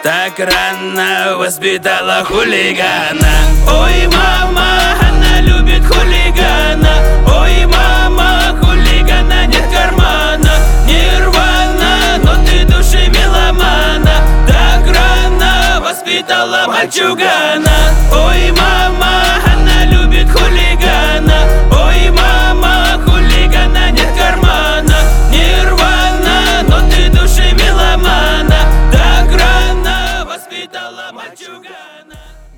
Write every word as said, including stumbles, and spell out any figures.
Так рано воспитала хулигана. Ой, мама, она любит хулигана. Ой, мама, хулигана нет кармана. Нирвана, но ты души меломана. Так рано воспитала мальчугана. Ой, мама,